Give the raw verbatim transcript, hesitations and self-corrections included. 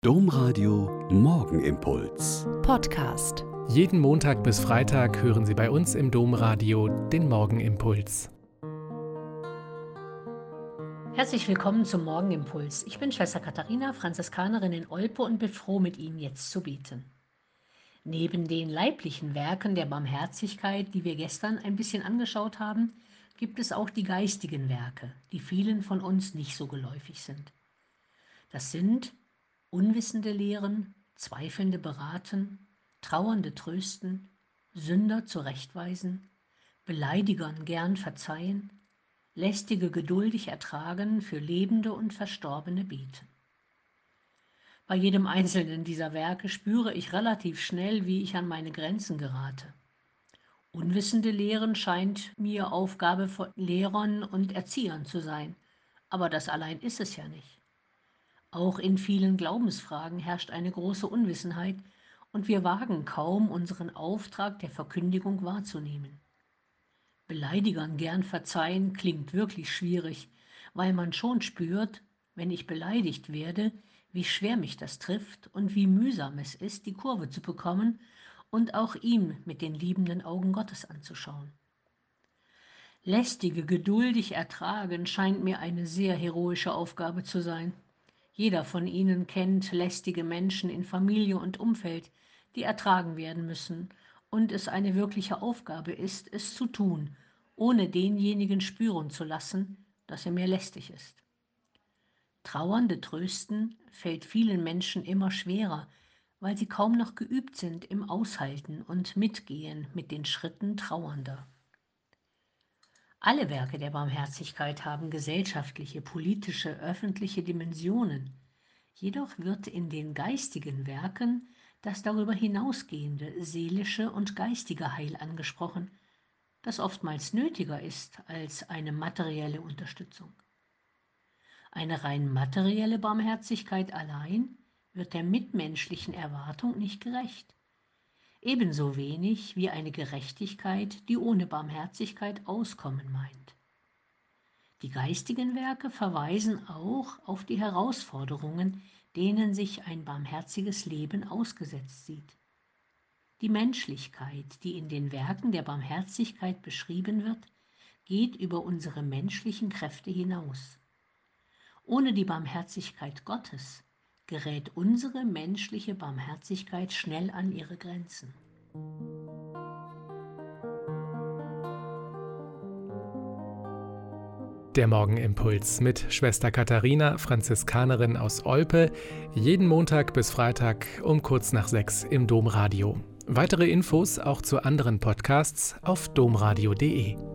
Domradio Morgenimpuls. Podcast. Jeden Montag bis Freitag hören Sie bei uns im Domradio den Morgenimpuls. Herzlich willkommen zum Morgenimpuls. Ich bin Schwester Katharina, Franziskanerin in Olpe und bin froh, mit Ihnen jetzt zu beten. Neben den leiblichen Werken der Barmherzigkeit, die wir gestern ein bisschen angeschaut haben, gibt es auch die geistigen Werke, die vielen von uns nicht so geläufig sind. Das sind Unwissende lehren, Zweifelnde beraten, Trauernde trösten, Sünder zurechtweisen, Beleidigern gern verzeihen, Lästige geduldig ertragen, für Lebende und Verstorbene beten. Bei jedem einzelnen dieser Werke spüre ich relativ schnell, wie ich an meine Grenzen gerate. Unwissende lehren scheint mir Aufgabe von Lehrern und Erziehern zu sein, aber das allein ist es ja nicht. Auch in vielen Glaubensfragen herrscht eine große Unwissenheit und wir wagen kaum, unseren Auftrag der Verkündigung wahrzunehmen. Beleidigern gern verzeihen klingt wirklich schwierig, weil man schon spürt, wenn ich beleidigt werde, wie schwer mich das trifft und wie mühsam es ist, die Kurve zu bekommen und auch ihm mit den liebenden Augen Gottes anzuschauen. Lästige geduldig ertragen scheint mir eine sehr heroische Aufgabe zu sein. Jeder von Ihnen kennt lästige Menschen in Familie und Umfeld, die ertragen werden müssen und es eine wirkliche Aufgabe ist, es zu tun, ohne denjenigen spüren zu lassen, dass er mir lästig ist. Trauernde trösten fällt vielen Menschen immer schwerer, weil sie kaum noch geübt sind im Aushalten und Mitgehen mit den Schritten Trauernder. Alle Werke der Barmherzigkeit haben gesellschaftliche, politische, öffentliche Dimensionen. Jedoch wird in den geistigen Werken das darüber hinausgehende seelische und geistige Heil angesprochen, das oftmals nötiger ist als eine materielle Unterstützung. Eine rein materielle Barmherzigkeit allein wird der mitmenschlichen Erwartung nicht gerecht. Ebenso wenig wie eine Gerechtigkeit, die ohne Barmherzigkeit auskommen meint. Die geistigen Werke verweisen auch auf die Herausforderungen, denen sich ein barmherziges Leben ausgesetzt sieht. Die Menschlichkeit, die in den Werken der Barmherzigkeit beschrieben wird, geht über unsere menschlichen Kräfte hinaus. Ohne die Barmherzigkeit Gottes gerät unsere menschliche Barmherzigkeit schnell an ihre Grenzen. Der Morgenimpuls mit Schwester Katharina, Franziskanerin aus Olpe, jeden Montag bis Freitag um kurz nach sechs im Domradio. Weitere Infos auch zu anderen Podcasts auf domradio punkt de.